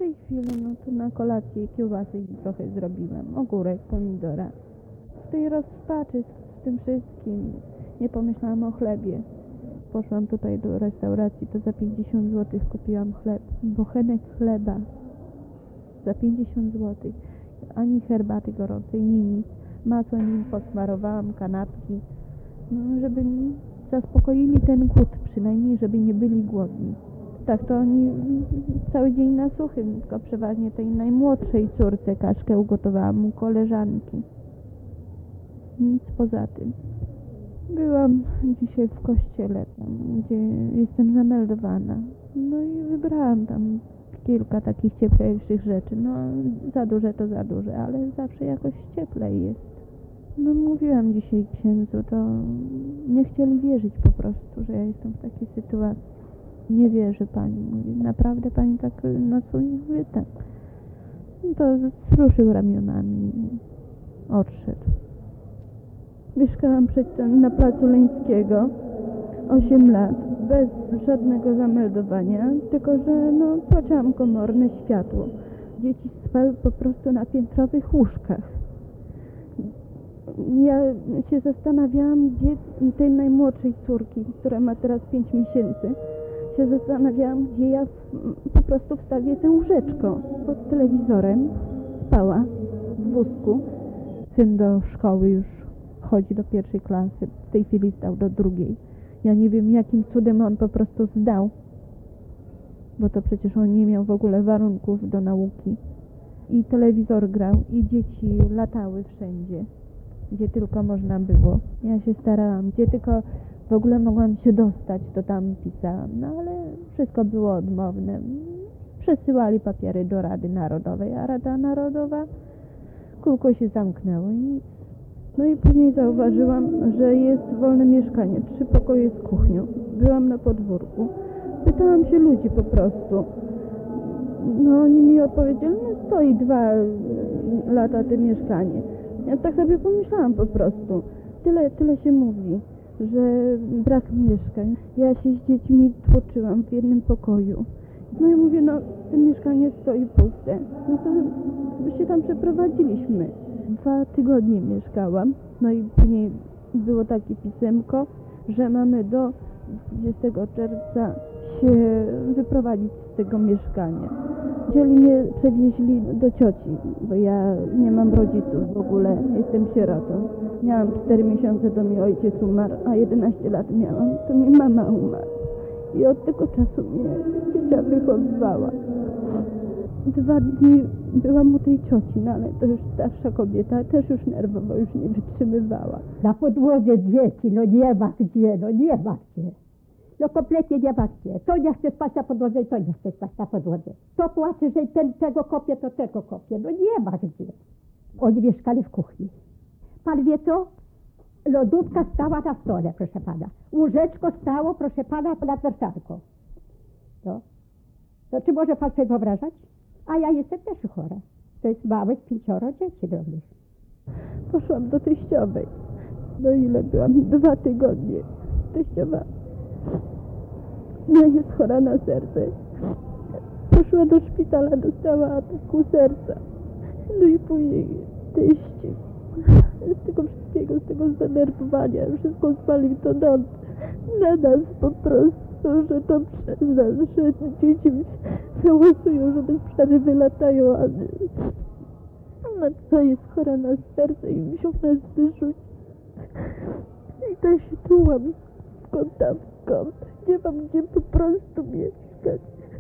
tej chwili, no to na kolację kiełbasy i trochę zrobiłam. Ogórek, pomidora. W tej rozpaczy z tym wszystkim nie pomyślałam o chlebie. Poszłam tutaj do restauracji, to za 50 zł kupiłam chleb. Bochenek chleba. Za 50 zł. Ani herbaty gorącej, nic. Masłem im posmarowałam, kanapki. No, żeby zaspokoili ten głód przynajmniej, żeby nie byli głodni. Tak, to oni cały dzień na suchym, tylko przeważnie tej najmłodszej córce kaszkę ugotowałam u koleżanki. Nic poza tym. Byłam dzisiaj w kościele, tam, gdzie jestem zameldowana. No i wybrałam tam kilka takich cieplejszych rzeczy. No za duże to za duże, ale zawsze jakoś cieplej jest. No mówiłam dzisiaj księdzu, to nie chcieli wierzyć po prostu, że ja jestem w takiej sytuacji. Nie wierzy pani, mówi, naprawdę pani tak nocuje? Mówię, tak. No to wzruszył ramionami i odszedł. Mieszkałam przedtem na placu Leńskiego 8 lat, bez żadnego zameldowania, tylko że no, płaciłam komorne światło. Dzieci spały po prostu na piętrowych łóżkach. Ja się zastanawiałam, gdzie tej najmłodszej córki, która ma teraz 5 miesięcy, się zastanawiałam, gdzie ja po prostu wstawię tę łóżeczko pod telewizorem. Spała w wózku. Syn do szkoły już chodzi do 1. klasy, w tej chwili zdał do 2. Ja nie wiem, jakim cudem on po prostu zdał, bo to przecież on nie miał w ogóle warunków do nauki. I telewizor grał, i dzieci latały wszędzie, gdzie tylko można było. Ja się starałam, gdzie tylko w ogóle mogłam się dostać, to tam pisałam, no ale wszystko było odmowne. Przesyłali papiery do Rady Narodowej, a Rada Narodowa, kółko się zamknęło i nic. No i później zauważyłam, że jest wolne mieszkanie, 3 pokoje z kuchnią. Byłam na podwórku, pytałam się ludzi po prostu. No oni mi odpowiedzieli, no stoi 2 lata to mieszkanie. Ja tak sobie pomyślałam po prostu, tyle się mówi, że brak mieszkań. Ja się z dziećmi tłoczyłam w jednym pokoju. No i mówię, no to mieszkanie stoi puste. No to się tam przeprowadziliśmy. 2 tygodnie mieszkałam. No i później było takie pisemko, że mamy do 20 czerwca się wyprowadzić z tego mieszkania. Wzięli mnie, przewieźli do cioci, bo ja nie mam rodziców w ogóle, jestem sierotą. Miałam 4 miesiące, to mi ojciec umarł, a 11 lat miałam, to mi mama umarła. I od tego czasu mnie ciocia wychowywała. 2 dni byłam u tej cioci, no ale to już starsza kobieta, też już nerwowo już nie wytrzymywała. Na podłodze dzieci, no nie ma gdzie, no nie ma gdzie. No kompletnie nie ma gdzie. To nie chce spać na podłodze, to nie chce spać na podłodze. To płacze, że tego kopie, to tego kopie. No nie ma gdzie. Oni mieszkali w kuchni. Pan wie co? Lodówka stała na stole, proszę pana. Łóżeczko stało, proszę pana, nad wersanką. No. To czy może pan sobie wyobrażać? A ja jestem też chora. To jest małych 5 dzieci drobnych. Poszłam do teściowej. No ile byłam? 2 tygodnie. Teściowa jest chora na serce. Poszła do szpitala, dostała ataku serca. No i później teść z tego wszystkiego, z tego zdenerwowania, wszystko spalił to na nas po prostu, że to przez nas, że dzieci hałacują, że te przerwy latają, a matka jest chora na serce i musiał nas wyrzucić. I tak się czułam z kąta w kąt. Nie mam gdzie po prostu mieszkać.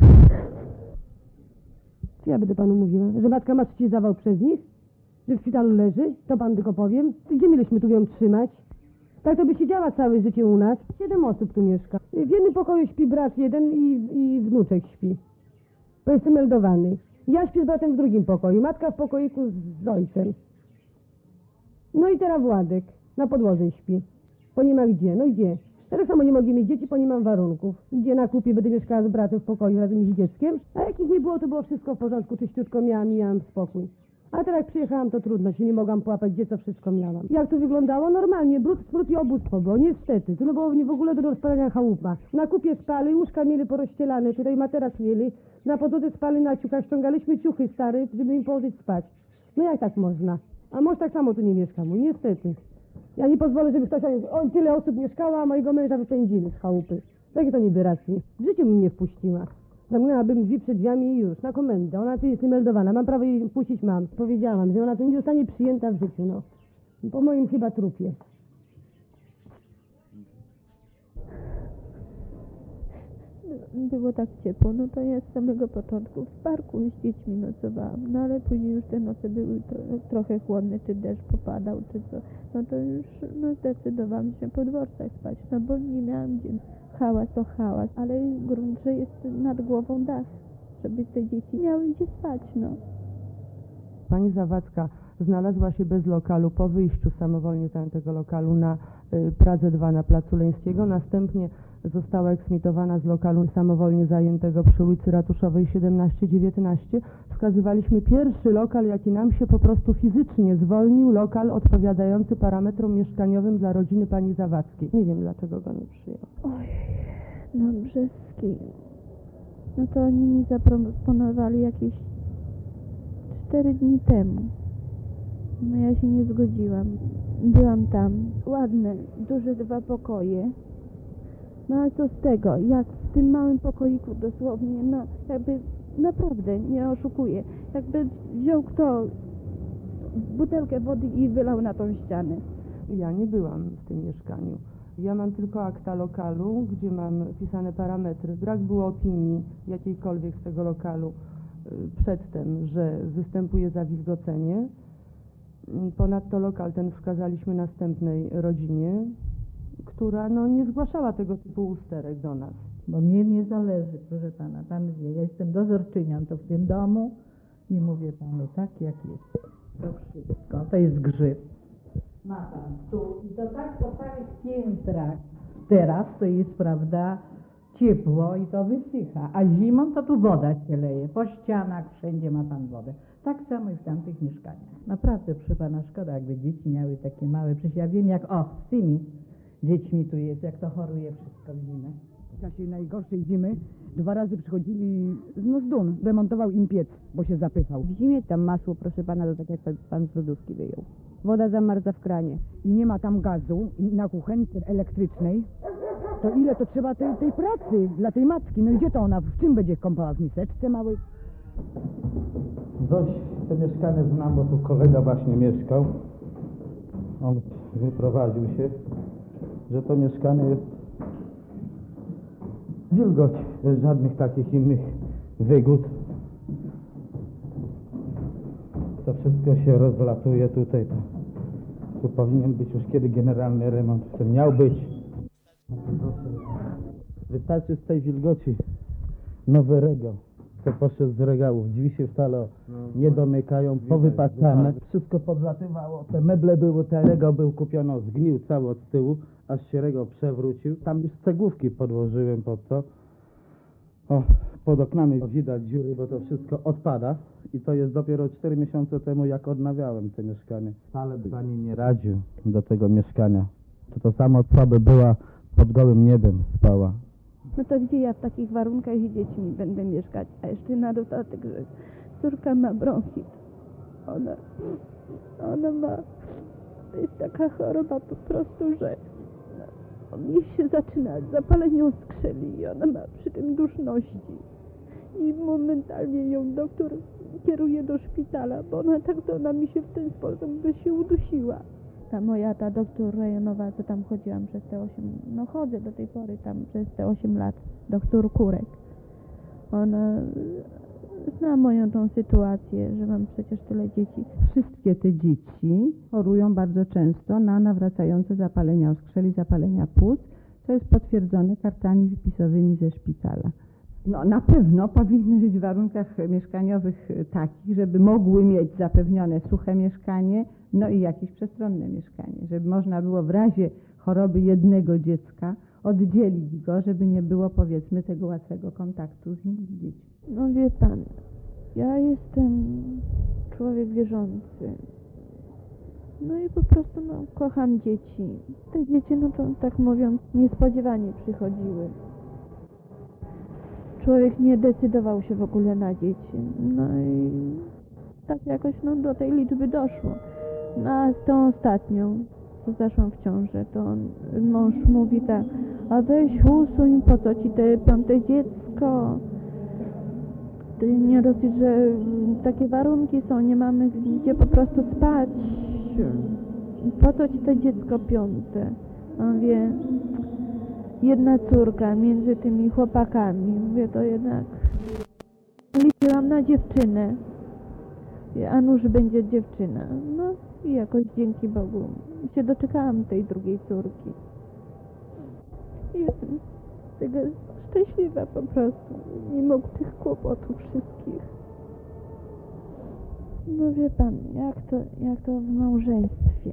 Czy ja będę panu mówiła, że matka ma trzeci zawał przez nich? Że w szpitalu leży? To pan tylko powiem. Gdzie mieliśmy tu ją trzymać? Tak to by siedziała całe życie u nas. 7 osób tu mieszka. W jednym pokoju śpi brat jeden i wnuczek śpi. Bo jestem meldowany. Ja śpię z bratem w drugim pokoju. Matka w pokoiku z ojcem. No i teraz Władek na podłodze śpi. Bo nie ma gdzie. No gdzie? Tak samo nie mogę mieć dzieci, bo nie mam warunków. Gdzie na kupie będę mieszkała z bratem w pokoju razem z dzieckiem. A jak ich nie było, to było wszystko w porządku. Czyściutko miałam i miałam spokój. A teraz jak przyjechałam, to trudno, się nie mogłam połapać, gdzie co wszystko miałam. Jak to wyglądało? Normalnie, brud, smród i obóstwo, bo niestety, to było w ogóle do rozpalania chałupa. Na kupie spali, łóżka mieli porozścielane, tutaj materac mieli, Na podłodze spali na ciuchach, ściągaliśmy ciuchy stare, żeby im położyć spać. No jak tak można? A mąż tak samo tu nie mieszka mój, niestety. Ja nie pozwolę, żeby ktoś, tyle osób mieszkało, a mojego męża wypędzili z chałupy. Jakie to niby racje? W życiu mi nie wpuściła. Zamknęłabym drzwi przed drzwiami i już, na komendę. Ona tu jest niemeldowana, mam prawo jej puścić, mam. Powiedziałam, że ona tu nie zostanie przyjęta w życiu, no. Po moim chyba trupie. Było tak ciepło, no to ja z samego początku w parku z dziećmi nocowałam, no ale później już te noce były trochę chłodne, czy deszcz popadał, czy co, no to już zdecydowałam się po dworcach spać, no bo nie miałam gdzie. Hałas to hałas, ale grunt, że jest nad głową dach, żeby te dzieci miały gdzie spać, no. Pani Zawadzka znalazła się bez lokalu po wyjściu samowolnie z tego lokalu na Pradze 2 na Placu Leńskiego. Następnie została eksmitowana z lokalu samowolnie zajętego przy ulicy Ratuszowej 17-19. Wskazywaliśmy pierwszy lokal, jaki nam się po prostu fizycznie zwolnił, lokal odpowiadający parametrom mieszkaniowym dla rodziny pani Zawadzkiej. Nie wiem, dlaczego go nie przyjął. Oj, no Brzeski. No to oni mi zaproponowali jakieś 4 dni temu. No ja się nie zgodziłam. Byłam tam. Ładne, duże 2 pokoje. No ale co z tego? Jak w tym małym pokoiku dosłownie, no jakby naprawdę, nie oszukuję. Jakby wziął kto butelkę wody i wylał na tą ścianę. Ja nie byłam w tym mieszkaniu. Ja mam tylko akta lokalu, gdzie mam pisane parametry. Brak było opinii jakiejkolwiek z tego lokalu przedtem, że występuje zawilgocenie. Ponadto lokal ten wskazaliśmy następnej rodzinie, która no, nie zgłaszała tego typu usterek do nas. Bo mnie nie zależy, proszę pana, pan wie, ja jestem dozorczynią to w tym domu i mówię panu tak jak jest. To wszystko, to jest grzyb. Ma pan tu i to tak po całych piętrach. Teraz to jest, prawda, ciepło i to wysycha, a zimą to tu woda się leje. Po ścianach wszędzie ma pan wodę. Tak samo i w tamtych mieszkaniach. Naprawdę, proszę pana, szkoda, jakby dzieci miały takie małe, przecież ja wiem jak, z tymi dziećmi tu jest, jak to choruje wszystko w zimę. W czasie najgorszej zimy 2 razy przychodzili z Dun, remontował im piec, bo się zapychał. W zimie tam masło, proszę pana, to tak jak pan z lodówki wyjął. Woda zamarza w kranie. I nie ma tam gazu i na kuchence elektrycznej. To ile to trzeba tej pracy dla tej matki? No i gdzie to ona, w czym będzie kąpała? W miseczce małej? Dość to mieszkanie znam, bo tu kolega właśnie mieszkał. On wyprowadził się, że to mieszkanie jest wilgoć, bez żadnych takich innych wygód. To wszystko się rozlatuje tutaj. Tu powinien być już kiedy generalny remont, to miał być. Wystarczy z tej wilgoci nowy regał. To poszedł z regałów, drzwi się wcale nie domykają, powypasane. Wszystko podlatywało, te meble były, ten regał był kupiony, zgnił cały od tyłu, aż się regał przewrócił. Tam już cegłówki podłożyłem pod to. Pod oknami widać dziury, bo to wszystko odpada. I to jest dopiero 4 miesiące temu, jak odnawiałem to mieszkanie. Wcale by pani nie radził do tego mieszkania. To samo, co by była pod gołym niebem spała. No to gdzie ja w takich warunkach z dziećmi będę mieszkać? A jeszcze na dodatek, że córka ma bronchit. Ona ma... To jest taka choroba po prostu, że jej się zaczyna zapalenie skrzeli i ona ma przy tym duszności. I momentalnie ją doktor kieruje do szpitala, bo ona mi się w ten sposób by się udusiła. Ta doktor rejonowa, co tam chodziłam przez te 8, no chodzę do tej pory tam przez te 8 lat, doktor Kurek. Ona zna moją tą sytuację, że mam przecież tyle dzieci. Wszystkie te dzieci chorują bardzo często na nawracające zapalenia oskrzeli, zapalenia płuc, co jest potwierdzone kartami wypisowymi ze szpitala. No, na pewno powinny żyć w warunkach mieszkaniowych takich, żeby mogły mieć zapewnione suche mieszkanie, no i jakieś przestronne mieszkanie, żeby można było w razie choroby jednego dziecka oddzielić go, żeby nie było, powiedzmy, tego łatwego kontaktu z innymi dziećmi. No wie pan, ja jestem człowiek wierzący. No i po prostu kocham dzieci. Te dzieci, no to tak mówiąc, niespodziewanie przychodziły. człowiek nie decydował się w ogóle na dzieci. No i tak jakoś do tej liczby doszło. No a z tą ostatnią, co zaszłam w ciążę, to mąż mówi tak: a weź usuń, po co ci te 5. dziecko? Ty nie dosyć, że takie warunki są, nie mamy gdzie po prostu spać. Po co ci to dziecko 5? On wie, jedna córka między tymi chłopakami. Mówię, to jednak liczyłam na dziewczynę. A nuż będzie dziewczyna. No i jakoś dzięki Bogu się doczekałam tej drugiej córki. I jestem z tego szczęśliwa po prostu, mimo tych kłopotów wszystkich. No wie pan, jak to w małżeństwie.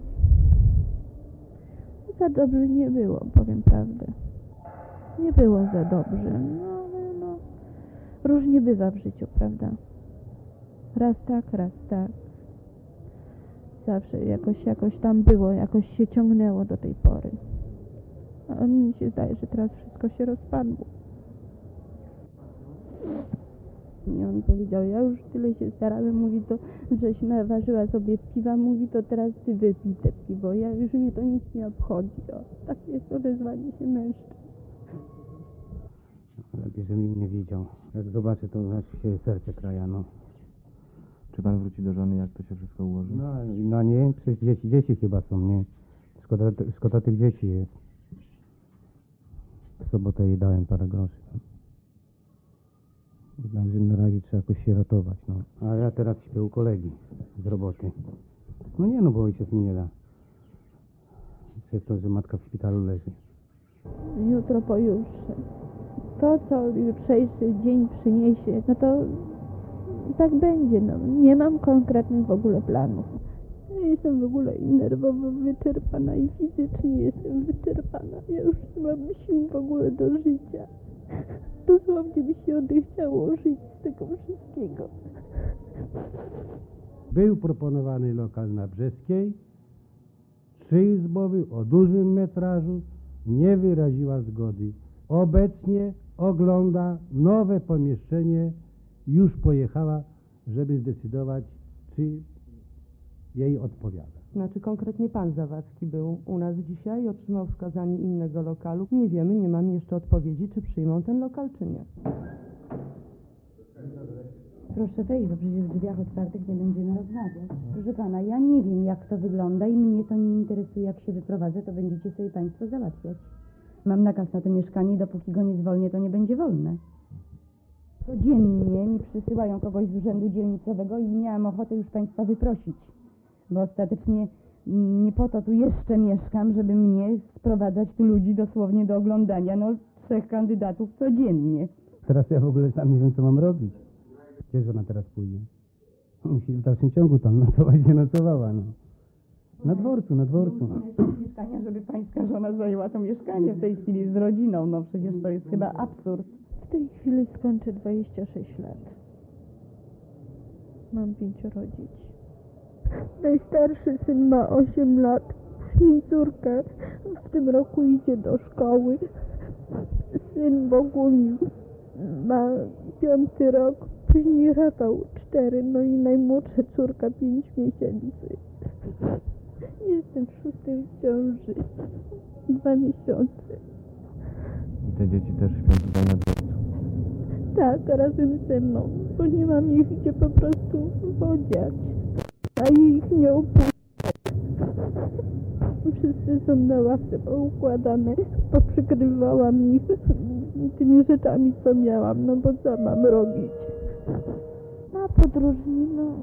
Za dobrze nie było, powiem prawdę. Nie było za dobrze, no ale różnie bywa w życiu, prawda? Raz tak. Zawsze jakoś tam było, jakoś się ciągnęło do tej pory. A mi się zdaje, że teraz wszystko się rozpadło. I on powiedział, ja już tyle się starałem, mówi to, żeś naważyła sobie piwa, mówi to teraz ty wypij te piwo, już mnie to nic nie obchodzi. O, tak jest odezwanie się mężczyzn. Lepiej, że mnie nie widział. Jak zobaczy, to znaczy się serce kraja, no. Czy pan wróci do żony, jak to się wszystko ułoży? No nie, przecież dzieci chyba są, nie? Szkoda tych dzieci jest. W sobotę jej dałem parę groszy. Także na razie trzeba jakoś się ratować, no. A ja teraz śpię u kolegi z roboty. No bo ojciec mi nie da. Przez to, że matka w szpitalu leży. Jutro, pojutrze. To, co jutrzejszy dzień przyniesie, no to tak będzie, no. Nie mam konkretnych w ogóle planów. Ja jestem w ogóle i nerwowo wyczerpana i fizycznie jestem wyczerpana. Ja już nie mam sił w ogóle do życia. Dosłownie mi się odechciało żyć z tego wszystkiego. Był proponowany lokal na Brzeskiej, 3-izbowy o dużym metrażu, nie wyraziła zgody. Obecnie ogląda nowe pomieszczenie, już pojechała, żeby zdecydować, czy jej odpowiada. Znaczy konkretnie pan Zawadzki był u nas dzisiaj, otrzymał wskazanie innego lokalu. Nie wiemy, nie mamy jeszcze odpowiedzi, czy przyjmą ten lokal, czy nie. Proszę wejść, bo przecież w drzwiach otwartych nie będziemy rozmawiać. Proszę pana, ja nie wiem, jak to wygląda i mnie to nie interesuje. Jak się wyprowadzę, to będziecie sobie państwo załatwiać. Mam nakaz na to mieszkanie i dopóki go nie zwolnię, to nie będzie wolne. Codziennie mi przysyłają kogoś z urzędu dzielnicowego i miałam ochotę już państwa wyprosić. Bo ostatecznie nie po to tu jeszcze mieszkam, żeby mnie sprowadzać tu ludzi dosłownie do oglądania. 3 kandydatów codziennie. Teraz ja w ogóle sam nie wiem, co mam robić. Gdzie żona teraz pójdzie? Musi w dalszym ciągu tam nocować, gdzie nocowała, no. Na dworcu. Mieszkania, żeby pańska żona zajęła to mieszkanie w tej chwili z rodziną. No przecież to jest chyba absurd. W tej chwili skończę 26 lat. Mam 5 dzieci. Najstarszy syn ma 8 lat, później córka w tym roku idzie do szkoły. Syn Bogumił ma 5 rok, później Rafał 4, no i najmłodsza córka 5 miesięcy. Jestem w 6. ciąży, 2 miesiące. I te dzieci też śpią tutaj na dworcu? Tak, razem ze mną, bo nie mam ich gdzie po prostu podziać. A ich nie opuszczać. Wszyscy są na ławce poukładane, poprzykrywałam ich tymi rzeczami, co miałam, no bo co mam robić? A podróżni,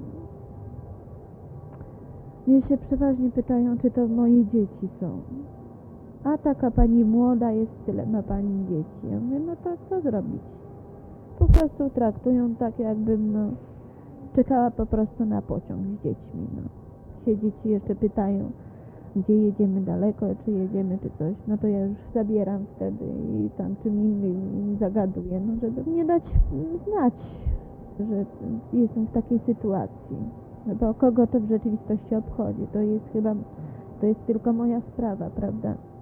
mnie się przeważnie pytają, czy to moje dzieci są. A taka pani młoda jest, tyle ma pani dzieci. Ja mówię, no to co zrobić? Po prostu traktują tak, jakbym, czekała po prostu na pociąg z dziećmi, Się dzieci jeszcze pytają, gdzie jedziemy daleko, czy jedziemy, czy coś, no to ja już zabieram wtedy i tam czym innym zagaduję, żeby mnie dać znać, że jestem w takiej sytuacji. Bo kogo to w rzeczywistości obchodzi? To jest tylko moja sprawa, prawda?